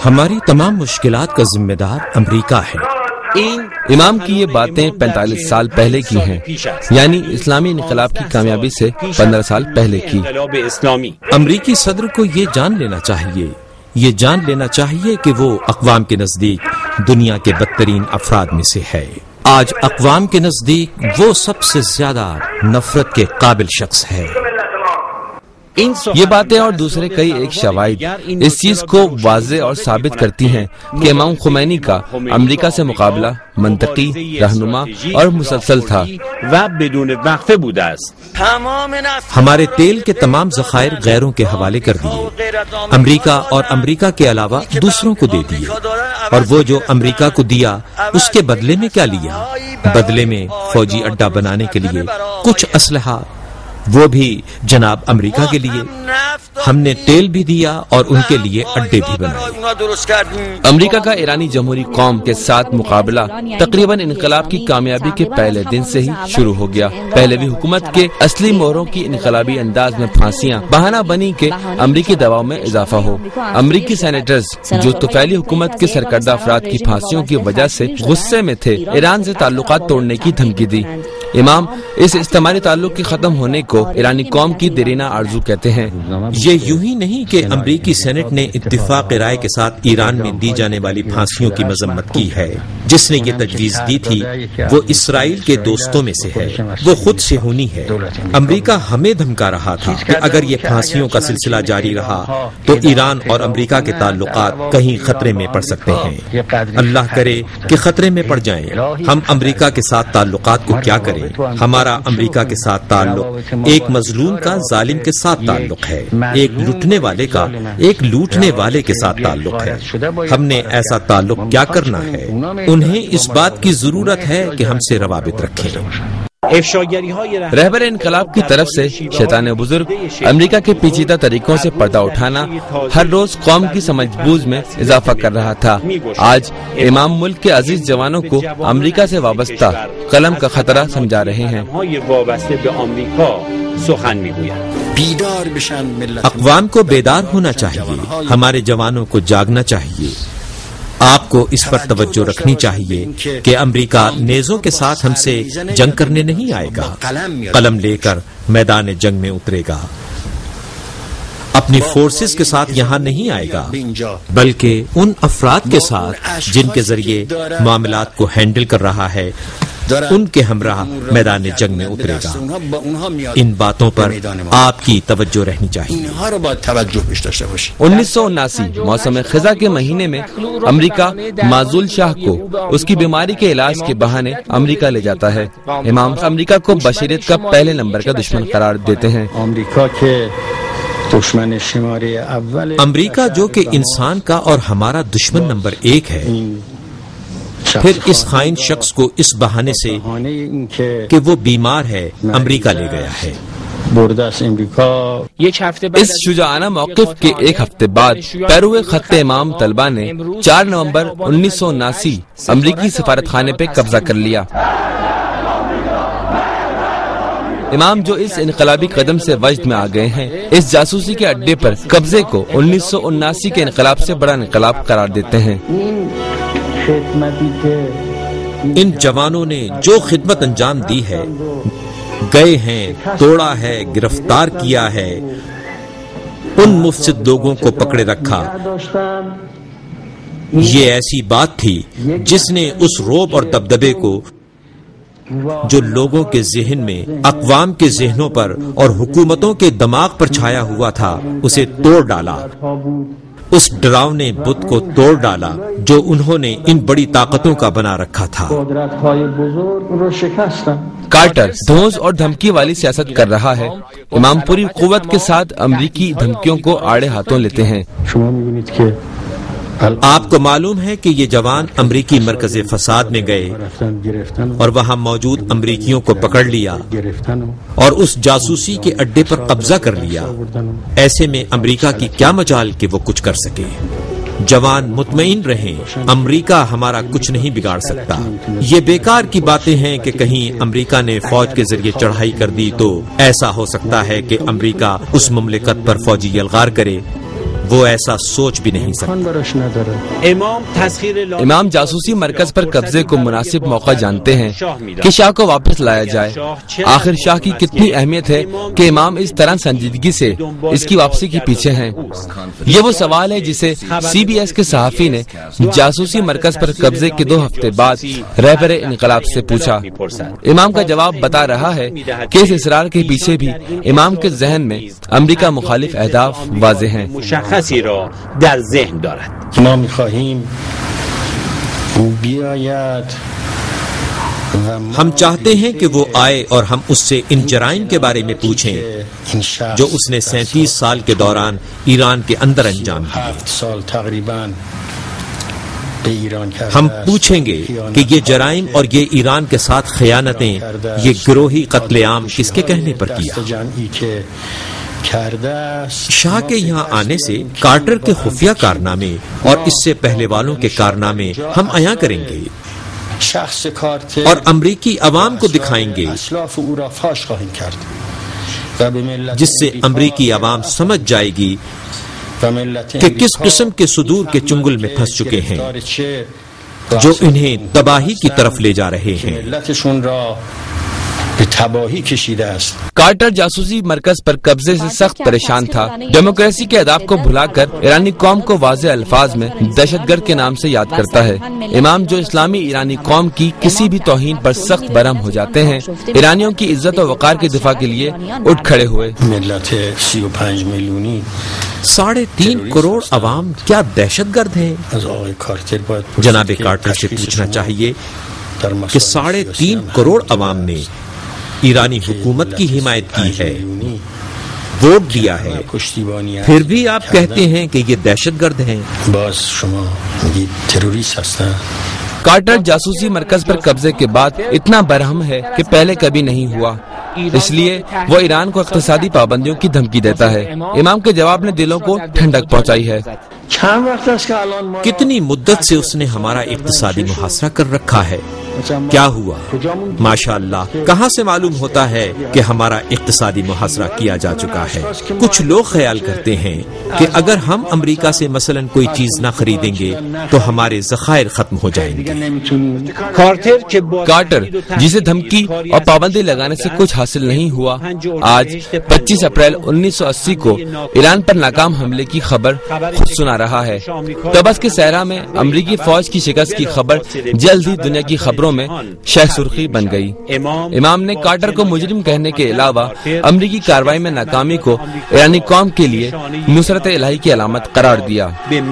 ہماری تمام مشکلات کا ذمہ دار امریکہ ہے۔ امام کی یہ باتیں 45 سال پہلے کی ہیں، یعنی اسلامی انقلاب کی کامیابی سے 15 سال پہلے کی۔ امریکی صدر کو یہ جان لینا چاہیے کہ وہ اقوام کے نزدیک دنیا کے بدترین افراد میں سے ہے۔ آج اقوام کے نزدیک وہ سب سے زیادہ نفرت کے قابل شخص ہے۔ یہ باتیں اور دوسرے کئی ایک شواہد اس چیز کو واضح اور ثابت کرتی ہیں کہ امام خمینی کا امریکہ سے مقابلہ منطقی، رہنما اور مسلسل تھا۔ ہمارے تیل کے تمام ذخائر غیروں کے حوالے کر دیے، امریکہ اور امریکہ کے علاوہ دوسروں کو دے دیے، اور وہ جو امریکہ کو دیا اس کے بدلے میں کیا لیا؟ بدلے میں فوجی اڈہ بنانے کے لیے کچھ اسلحہ، وہ بھی جناب امریکہ کے لیے۔ ہم نے تیل بھی دیا اور ان کے لیے اڈے بھی بنائے۔ امریکہ کا ایرانی جمہوری قوم کے ساتھ مقابلہ تقریباً انقلاب کی کامیابی کے پہلے دن سے ہی شروع ہو گیا۔ پہلوی حکومت کے اصلی موروں کی انقلابی انداز میں پھانسیاں بہانہ بنی کہ امریکی دباؤ میں اضافہ ہو۔ امریکی سینیٹرز جو طفیلی حکومت کے سرکردہ افراد کی پھانسیوں کی وجہ سے غصے میں تھے، ایران سے تعلقات توڑنے کی دھمکی دی۔ امام اس استعماری تعلق کے ختم ہونے کو ایرانی قوم کی دیرینہ آرزو کہتے ہیں۔ یہ یوں ہی نہیں کہ امریکی سینٹ نے اتفاق رائے کے ساتھ ایران میں دی جانے والی پھانسیوں کی مذمت کی ہے۔ جس نے یہ تجویز دی تھی وہ اسرائیل کے دوستوں میں سے ہے، وہ خود صہیونی ہے۔ امریکہ ہمیں دھمکا رہا تھا کہ اگر یہ پھانسیوں کا سلسلہ جاری رہا تو ایران اور امریکہ کے تعلقات کہیں خطرے میں پڑ سکتے ہیں۔ اللہ کرے کہ خطرے میں پڑ جائیں۔ ہم امریکہ کے ساتھ تعلقات کو کیا کریں؟ ہمارا امریکہ کے ساتھ تعلق ایک مظلوم کا ظالم کے ساتھ تعلق ہے، ایک لوٹنے والے کا ایک لوٹنے والے کے ساتھ تعلق ہے۔ ہم نے ایسا تعلق کیا کرنا ہے؟ انہیں اس بات کی ضرورت ہے کہ ہم سے روابط رکھیں۔ رہبر انقلاب کی طرف سے شیطان بزرگ امریکہ کے پیچیدہ طریقوں سے پردہ اٹھانا ہر روز قوم کی سمجھ بوجھ میں اضافہ کر رہا تھا۔ آج امام ملک کے عزیز جوانوں کو امریکہ سے وابستہ قلم کا خطرہ سمجھا رہے ہیں۔ اقوام کو بیدار ہونا چاہیے، ہمارے جوانوں کو جاگنا چاہیے۔ آپ کو اس پر توجہ رکھنی چاہیے کہ امریکہ نیزوں کے ساتھ ہم سے جنگ کرنے نہیں آئے گا، قلم لے کر میدان جنگ میں اترے گا۔ اپنی فورسز کے ساتھ یہاں نہیں آئے گا، بلکہ ان افراد کے ساتھ جن کے ذریعے معاملات کو ہینڈل کر رہا ہے ان کے ہمراہ میدان جنگ میں اترے گا۔ ان باتوں پر آپ کی توجہ رہنی چاہیے۔ 1979 موسم خزاں کے مہینے میں امریکہ معزول شاہ کو اس کی بیماری کے علاج کے بہانے امریکہ لے جاتا ہے۔ امام امریکہ کو بشریت کا پہلے نمبر کا دشمن قرار دیتے ہیں۔ امریکہ جو کہ انسان کا اور ہمارا دشمن نمبر 1 ہے، پھر اس خائن شخص کو اس بہانے سے کہ وہ بیمار ہے امریکہ لے گیا ہے۔ اس شجاعانہ موقف کے ایک ہفتے بعد پیروے خط امام طلبہ نے 4 نومبر 1979 امریکی سفارت خانے پہ قبضہ کر لیا۔ امام جو اس انقلابی قدم سے وجد میں آ گئے ہیں، اس جاسوسی کے اڈے پر قبضے کو 1979 کے انقلاب سے بڑا انقلاب قرار دیتے ہیں۔ ان جوانوں نے جو خدمت انجام دی ہے، گئے ہیں، توڑا ہے، گرفتار کیا ہے، ان مفسد لوگوں کو پکڑے رکھا۔ یہ ایسی بات تھی جس نے اس رعب اور دبدبے کو جو لوگوں کے ذہن میں، اقوام کے ذہنوں پر اور حکومتوں کے دماغ پر چھایا ہوا تھا، اسے توڑ ڈالا۔ اس ڈراونے بت کو توڑ ڈالا جو انہوں نے ان بڑی طاقتوں کا بنا رکھا تھا۔ کارٹر دھونس اور دھمکی والی سیاست کر رہا ہے۔ امام پوری قوت کے ساتھ امریکی دھمکیوں کو آڑے ہاتھوں لیتے ہیں۔ آپ کو معلوم ہے کہ یہ جوان امریکی مرکز فساد میں گئے اور وہاں موجود امریکیوں کو پکڑ لیا اور اس جاسوسی کے اڈے پر قبضہ کر لیا۔ ایسے میں امریکہ کی کیا مجال کہ وہ کچھ کر سکے؟ جوان مطمئن رہیں، امریکہ ہمارا کچھ نہیں بگاڑ سکتا۔ یہ بیکار کی باتیں ہیں کہ کہیں امریکہ نے فوج کے ذریعے چڑھائی کر دی تو ایسا ہو سکتا ہے کہ امریکہ اس مملکت پر فوجی یلغار کرے۔ وہ ایسا سوچ بھی نہیں سکتا۔ امام جاسوسی مرکز پر قبضے کو مناسب موقع جانتے ہیں کہ شاہ کو واپس لایا جائے۔ آخر شاہ کی کتنی اہمیت ہے کہ امام اس طرح سنجیدگی سے اس کی واپسی کے پیچھے ہیں؟ یہ وہ سوال ہے جسے سی بی ایس کے صحافی نے جاسوسی مرکز پر قبضے کے 2 ہفتے بعد رہبر انقلاب سے پوچھا۔ امام کا جواب بتا رہا ہے کہ اس اصرار کے پیچھے بھی امام کے ذہن میں امریکہ مخالف اہداف واضح ہیں۔ ما می‌خواهیم بیاید ہم چاہتے ہیں کہ وہ آئے اور ہم اس سے ان جرائم کے بارے میں پوچھیں جو اس نے 37 سال کے دوران ایران کے اندر انجام دیے۔ 7 سال تقریباً ہم پوچھیں گے کہ یہ جرائم اور یہ ایران کے ساتھ خیانتیں، یہ گروہی قتل عام کس کے کہنے پر کیا؟ شاہ کے یہاں آنے سے کارٹر کے خفیہ کارنامے اور اس سے پہلے والوں کے کارنامے ہم عیاں کریں گے اور امریکی عوام کو دکھائیں گے، جس سے امریکی عوام سمجھ جائے گی کہ کس قسم کے صدور کے چنگل میں پھنس چکے ہیں جو انہیں تباہی کی طرف لے جا رہے ہیں۔ کارٹر جاسوسی مرکز پر قبضے سے سخت پریشان تھا۔ ڈیموکریسی کے آداب کو بھلا کر ایرانی قوم کو واضح الفاظ میں دہشت گرد کے نام سے یاد کرتا ہے۔ امام جو اسلامی ایرانی قوم کی کسی بھی توہین پر سخت برہم ہو جاتے ہیں، ایرانیوں کی عزت و وقار کے دفاع کے لیے اٹھ کھڑے ہوئے۔ 3.5 کروڑ عوام کیا دہشت گرد ہیں؟ جناب کارٹر سے پوچھنا چاہیے کہ 3.5 کروڑ عوام نے ایرانی حکومت کی حمایت کی ہے، ووٹ دیا ہے، پھر بھی آپ کہتے ہیں کہ یہ دہشت گرد ہیں۔ کارٹر جاسوسی مرکز پر قبضے کے بعد اتنا برہم ہے کہ پہلے کبھی نہیں ہوا، اس لیے وہ ایران کو اقتصادی پابندیوں کی دھمکی دیتا ہے۔ امام کے جواب نے دلوں کو ٹھنڈک پہنچائی ہے۔ کتنی مدت سے اس نے ہمارا اقتصادی محاصرہ کر رکھا ہے؟ کیا ہوا؟ ماشاءاللہ، کہاں سے معلوم ہوتا ہے کہ ہمارا اقتصادی محاصرہ کیا جا چکا ہے؟ کچھ لوگ خیال کرتے ہیں کہ اگر ہم امریکہ سے مثلا کوئی چیز نہ خریدیں گے تو ہمارے ذخائر ختم ہو جائیں گے۔ کارٹر جسے دھمکی اور پابندی لگانے سے کچھ حاصل نہیں ہوا، آج 25 اپریل 1980 کو ایران پر ناکام حملے کی خبر خود سنا رہا ہے۔ طبس کے صحرا میں امریکی فوج کی شکست کی خبر جلد ہی دنیا کی خبروں میں شہ سرخی بن گئی۔ امام نے کارٹر کو مجرم کہنے کے علاوہ امریکی کارروائی میں ناکامی کو ایرانی قوم کے لیے نصرت الہی کی علامت قرار دیا۔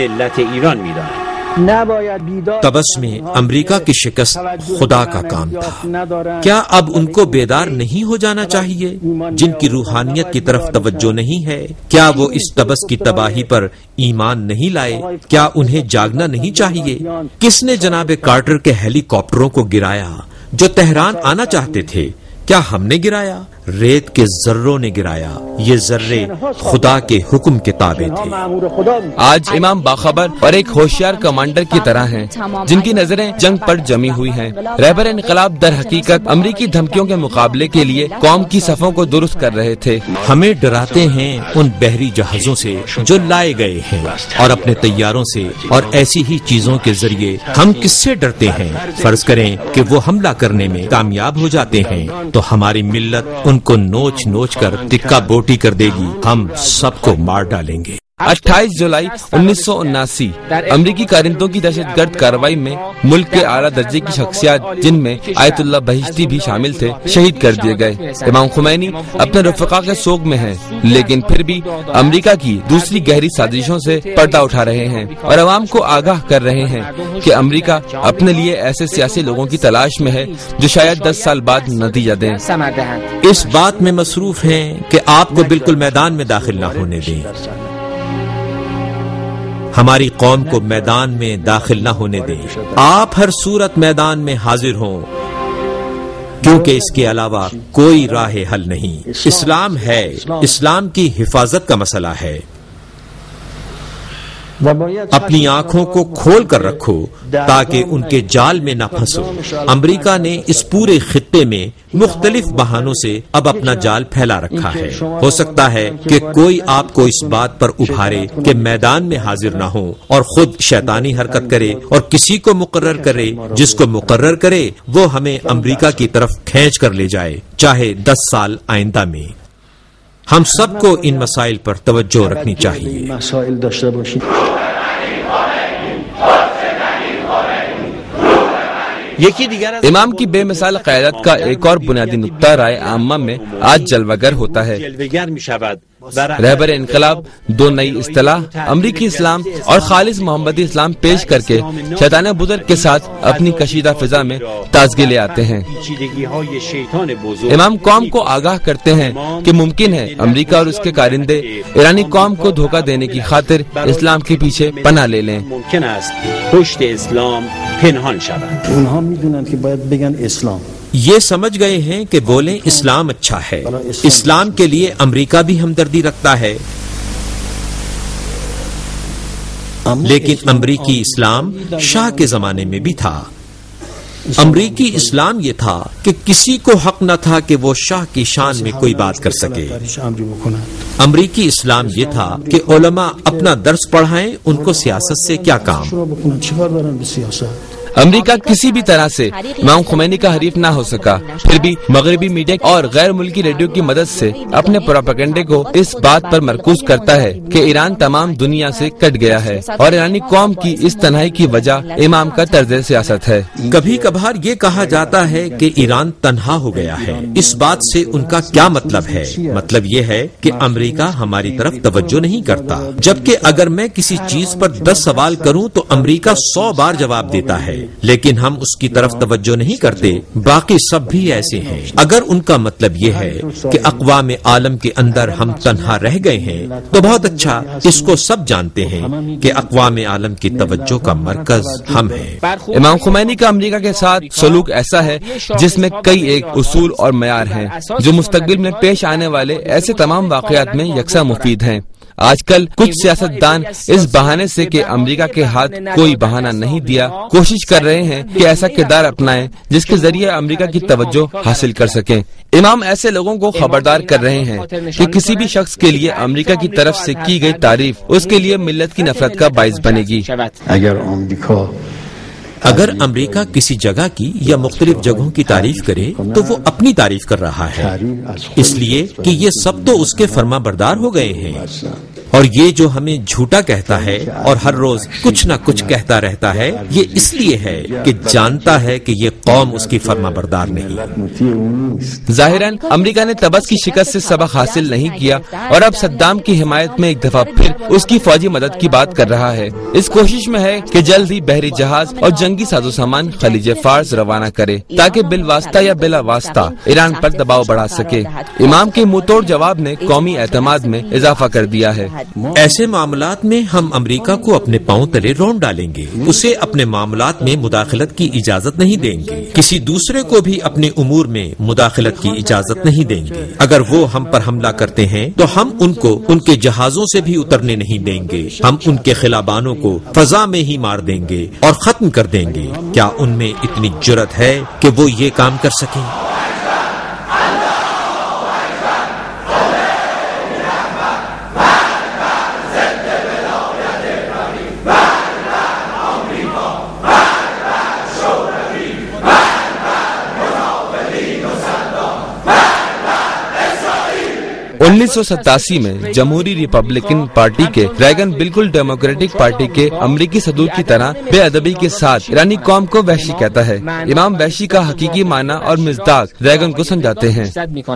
طبس میں امریکہ کی شکست خدا کا کام تھا۔ کیا اب ان کو بیدار نہیں ہو جانا چاہیے جن کی روحانیت کی طرف توجہ نہیں ہے؟ کیا وہ اس طبس کی تباہی پر ایمان نہیں لائے؟ کیا انہیں جاگنا نہیں چاہیے؟ کس نے جناب کارٹر کے ہیلی کاپٹروں کو گرایا جو تہران آنا چاہتے تھے؟ کیا ہم نے گرایا؟ ریت کے ذروں نے گرایا۔ یہ ذرے خدا کے حکم کے تابع تھے۔ آج امام باخبر اور ایک ہوشیار کمانڈر کی طرح ہیں جن کی نظریں جنگ پر جمی ہوئی ہیں۔ رہبر انقلاب در حقیقت امریکی دھمکیوں کے مقابلے کے لیے قوم کی صفوں کو درست کر رہے تھے۔ ہمیں ڈراتے ہیں ان بحری جہازوں سے جو لائے گئے ہیں اور اپنے طیاروں سے اور ایسی ہی چیزوں کے ذریعے ہم کس سے ڈرتے ہیں؟ فرض کریں کہ وہ حملہ کرنے میں کامیاب ہو جاتے ہیں تو ہماری ملت ان کو نوچ نوچ کر ٹکا بوٹی کر دے گی، ہم سب کو مار ڈالیں گے۔ 28 جولائی 1979 امریکی کارندوں کی دہشت گرد کارروائی میں ملک کے اعلیٰ درجے کی شخصیات جن میں آیت اللہ بہشتی بھی شامل تھے شہید کر دیے گئے۔ امام خمینی اپنے رفقا کے سوگ میں ہیں لیکن پھر بھی امریکہ کی دوسری گہری سازشوں سے پردہ اٹھا رہے ہیں اور عوام کو آگاہ کر رہے ہیں کہ امریکہ اپنے لیے ایسے سیاسی لوگوں کی تلاش میں ہے جو شاید 10 سال بعد نتیجہ دیں۔ اس بات میں مصروف ہیں کہ آپ کو بالکل میدان میں داخل نہ ہونے دیں، ہماری قوم کو میدان میں داخل نہ ہونے دیں۔ آپ ہر صورت میدان میں حاضر ہوں کیونکہ اس کے علاوہ کوئی راہ حل نہیں۔ اسلام ہے، اسلام کی حفاظت کا مسئلہ ہے۔ اپنی آنکھوں کو کھول کر رکھو تاکہ ان کے جال میں نہ پھنسو۔ امریکہ نے اس پورے خطے میں مختلف بہانوں سے اب اپنا جال پھیلا رکھا ہے۔ ہو سکتا ہے کہ کوئی آپ کو اس بات پر ابھارے کہ میدان میں حاضر نہ ہو اور خود شیطانی حرکت کرے اور کسی کو مقرر کرے، جس کو مقرر کرے وہ ہمیں امریکہ کی طرف کھینچ کر لے جائے، چاہے 10 سال آئندہ میں۔ ہم سب کو ان مسائل پر توجہ رکھنی چاہیے۔ امام کی بے مثال قیادت کا ایک اور بنیادی نقطہ رائے عامہ میں آج جلوہ گر ہوتا ہے۔ رہبر انقلاب دو نئی اصطلاح امریکی اسلام اور خالص محمدی اسلام پیش کر کے شیطان بزرگ کے ساتھ اپنی کشیدہ فضا میں تازگی لے آتے ہیں۔ امام قوم کو آگاہ کرتے ہیں کہ ممکن ہے امریکہ اور اس کے کارندے ایرانی قوم کو دھوکہ دینے کی خاطر اسلام کے پیچھے پناہ لے لیں۔ یہ سمجھ گئے ہیں کہ بولیں اسلام اچھا ہے، اسلام کے لیے امریکہ بھی ہمدردی رکھتا ہے، لیکن امریکی اسلام شاہ کے زمانے میں بھی تھا۔ امریکی اسلام یہ تھا کہ کسی کو حق نہ تھا کہ وہ شاہ کی شان میں کوئی بات کر سکے۔ امریکی اسلام یہ تھا کہ علماء اپنا درس پڑھائیں، ان کو سیاست سے کیا کام۔ امریکہ کسی بھی طرح سے امام خمینی کا حریف نہ ہو سکا، پھر بھی مغربی میڈیا اور غیر ملکی ریڈیو کی مدد سے اپنے پروپیگنڈے کو اس بات پر مرکوز کرتا ہے کہ ایران تمام دنیا سے کٹ گیا ہے اور ایرانی قوم کی اس تنہائی کی وجہ امام کا طرز سیاست ہے۔ کبھی کبھار یہ کہا جاتا ہے کہ ایران تنہا ہو گیا ہے، اس بات سے ان کا کیا مطلب ہے؟ مطلب یہ ہے کہ امریکہ ہماری طرف توجہ نہیں کرتا، جبکہ اگر میں کسی چیز پر 10 سوال کروں تو امریکہ 100 بار جواب دیتا ہے، لیکن ہم اس کی طرف توجہ نہیں کرتے۔ باقی سب بھی ایسے ہیں۔ اگر ان کا مطلب یہ ہے کہ اقوام عالم کے اندر ہم تنہا رہ گئے ہیں تو بہت اچھا، اس کو سب جانتے ہیں کہ اقوام عالم کی توجہ کا مرکز ہم ہیں۔ امام خمینی کا امریکہ کے ساتھ سلوک ایسا ہے جس میں کئی ایک اصول اور معیار ہیں جو مستقبل میں پیش آنے والے ایسے تمام واقعات میں یکساں مفید ہیں۔ آج کل کچھ سیاستدان اس بہانے سے کہ امریکہ کے ہاتھ کوئی بہانہ نہیں دیا، کوشش کر رہے ہیں کہ ایسا کردار اپنائیں جس کے ذریعے امریکہ کی توجہ حاصل کر سکیں۔ امام ایسے لوگوں کو خبردار کر رہے ہیں کہ کسی بھی شخص کے لیے امریکہ کی طرف سے کی گئی تعریف اس کے لیے ملت کی نفرت کا باعث بنے گی۔ اگر امریکہ کسی جگہ کی یا مختلف جگہوں کی تعریف کرے تو وہ اپنی تعریف کر رہا ہے، اس لیے کہ یہ سب تو اس کے فرما بردار ہو گئے ہیں، اور یہ جو ہمیں جھوٹا کہتا ہے اور ہر روز کچھ نہ کچھ کہتا رہتا ہے، یہ اس لیے ہے کہ جانتا ہے کہ یہ قوم اس کی فرما بردار نہیں۔ ظاہراً امریکہ نے تبس کی شکست سے سبق حاصل نہیں کیا اور اب صدام کی حمایت میں ایک دفعہ پھر اس کی فوجی مدد کی بات کر رہا ہے، اس کوشش میں ہے کہ جلد ہی بحری جہاز اور جنگی سازو سامان خلیج فارس روانہ کرے تاکہ بالواسطہ یا بلا واسطہ ایران پر دباؤ بڑھا سکے۔ امام کے منہ توڑ جواب نے قومی اعتماد میں اضافہ کر دیا ہے۔ ایسے معاملات میں ہم امریکہ کو اپنے پاؤں تلے رون ڈالیں گے، اسے اپنے معاملات میں مداخلت کی اجازت نہیں دیں گے، کسی دوسرے کو بھی اپنے امور میں مداخلت کی اجازت نہیں دیں گے۔ اگر وہ ہم پر حملہ کرتے ہیں تو ہم ان کو ان کے جہازوں سے بھی اترنے نہیں دیں گے، ہم ان کے خلابانوں کو فضا میں ہی مار دیں گے اور ختم کر دیں گے۔ کیا ان میں اتنی جرأت ہے کہ وہ یہ کام کر سکیں؟ 1987 میں جمہوری ریپبلکن پارٹی کے ریگن بالکل ڈیموکریٹک پارٹی کے امریکی صدور کی طرح بے ادبی کے ساتھ ایرانی قوم کو وحشی کہتا ہے۔ امام وحشی کا حقیقی معنی اور مصداق ریگن کو سمجھاتے ہیں۔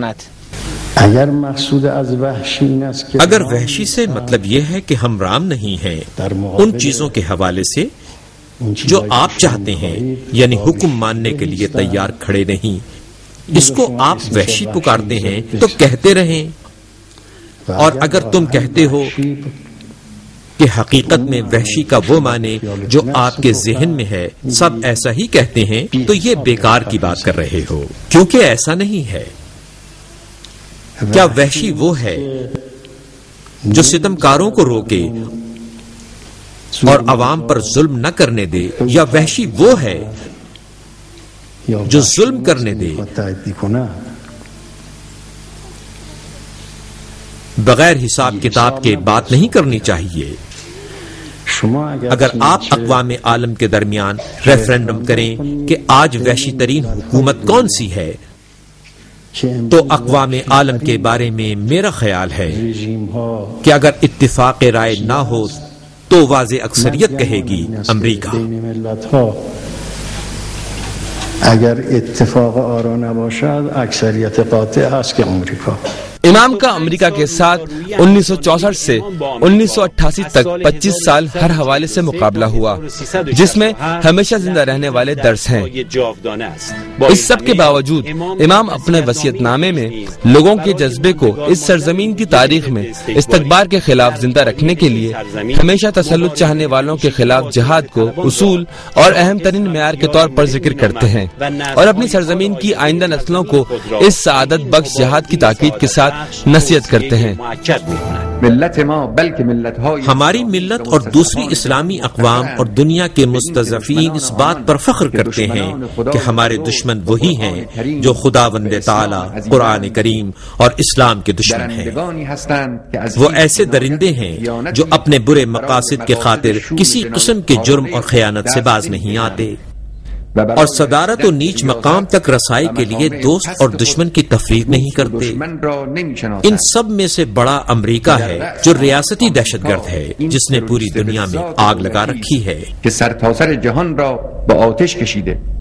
اگر وحشی سے مطلب یہ ہے کہ ہم رام نہیں ہیں ان چیزوں کے حوالے سے جو آپ چاہتے ہیں، یعنی حکم ماننے کے لیے تیار کھڑے نہیں، اس کو آپ وحشی پکارتے ہیں تو کہتے رہیں۔ اور اگر تم کہتے ہو کہ حقیقت میں وحشی کا وہ معنی جو آپ کے ذہن میں ہے سب ایسا ہی کہتے ہیں تو یہ بیکار کی بات کر رہے ہو، کیونکہ ایسا نہیں ہے۔ کیا وحشی وہ ہے جو ستمکاروں کو روکے اور عوام پر ظلم نہ کرنے دے، یا وحشی وہ ہے جو ظلم کرنے دے؟ بغیر حساب کتاب کے بات نہیں کرنی چاہیے۔ اگر آپ اقوام عالم کے درمیان ریفرنڈم کریں کہ آج وحشی ترین حکومت کون سی ہے، تو اقوام عالم کے بارے میں میرا خیال ہے کہ اگر اتفاق رائے نہ ہو تو واضح اکثریت کہے گی امریکہ۔ اگر اتفاق آرا نباشد اکثریت قاطع است که امریکا۔ امام کا امریکہ کے ساتھ 1964 سے 1988 تک 25 سال ہر حوالے سے مقابلہ ہوا، جس میں ہمیشہ زندہ رہنے والے درس ہیں۔ اس سب کے باوجود امام اپنے وصیت نامے میں لوگوں کے جذبے کو اس سرزمین کی تاریخ میں استکبار کے خلاف زندہ رکھنے کے لیے ہمیشہ تسلط چاہنے والوں کے خلاف جہاد کو اصول اور اہم ترین معیار کے طور پر ذکر کرتے ہیں، اور اپنی سرزمین کی آئندہ نسلوں کو اس سعادت بخش جہاد کی تاکید کے ساتھ نصیحت کرتے ہیں۔ ہماری ملت اور دوسری اسلامی اقوام اور دنیا کے مستضعفین اس بات پر فخر کرتے ہیں کہ ہمارے دشمن وہی ہیں جو خداوند تعالی، قرآن کریم اور اسلام کے دشمن ہیں۔ وہ ایسے درندے ہیں جو اپنے برے مقاصد کے خاطر کسی قسم کے جرم اور خیانت سے باز نہیں آتے، اور صدارت و نیچ مقام تک رسائی کے لیے دوست اور دشمن کی تفریق نہیں کرتے۔ ان سب میں سے بڑا امریکہ ہے جو ریاستی دہشت گرد ہے، جس نے پوری دنیا میں آگ لگا رکھی ہے۔ کہ سرتاسر جهان را به آتش کشیده